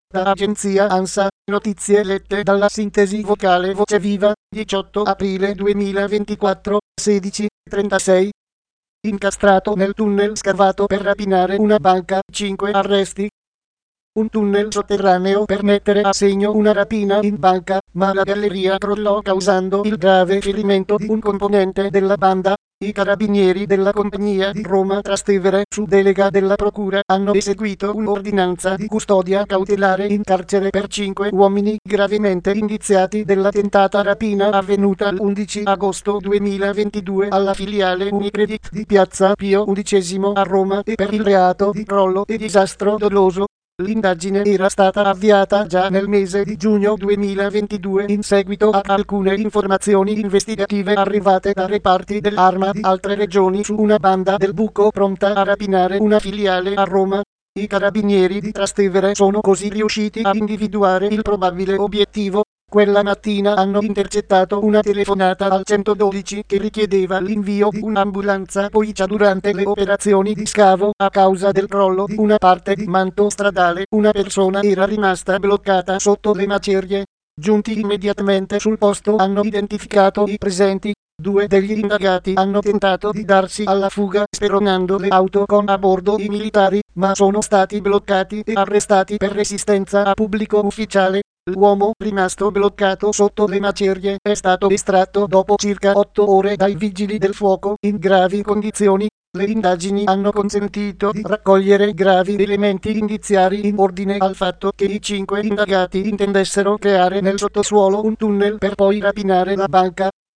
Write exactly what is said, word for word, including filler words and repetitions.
Da agenzia ANSA, notizie lette dalla sintesi vocale Voce Viva, diciotto aprile duemilaventiquattro, sedici e trentasei. Incastrato nel tunnel scavato per rapinare una banca, cinque arresti. Un tunnel sotterraneo per mettere a segno una rapina in banca, ma la galleria crollò causando il grave ferimento di un componente della banda. I carabinieri della compagnia di Roma Trastevere, su delega della procura, hanno eseguito un'ordinanza di custodia cautelare in carcere per cinque uomini gravemente indiziati della tentata rapina avvenuta l'undici agosto duemilaventidue alla filiale Unicredit di Piazza Pio undicesimo a Roma e per il reato di crollo e disastro doloso. L'indagine era stata avviata già nel mese di giugno duemilaventidue in seguito a alcune informazioni investigative arrivate da reparti dell'Arma di altre regioni su una banda del buco pronta a rapinare una filiale a Roma. I carabinieri di Trastevere sono così riusciti a individuare il probabile obiettivo. Quella mattina hanno intercettato una telefonata al centododici che richiedeva l'invio di un'ambulanza, poi già durante le operazioni di scavo, a causa del crollo di una parte di manto stradale, una persona era rimasta bloccata sotto le macerie. Giunti immediatamente sul posto hanno identificato i presenti. Due degli indagati hanno tentato di darsi alla fuga speronando le auto con a bordo i militari, ma sono stati bloccati e arrestati per resistenza a pubblico ufficiale. L'uomo rimasto bloccato sotto le macerie è stato estratto dopo circa otto ore dai vigili del fuoco in gravi condizioni. Le indagini hanno consentito di raccogliere gravi elementi indiziari in ordine al fatto che i cinque indagati intendessero creare nel sottosuolo un tunnel per poi rapinare la banca.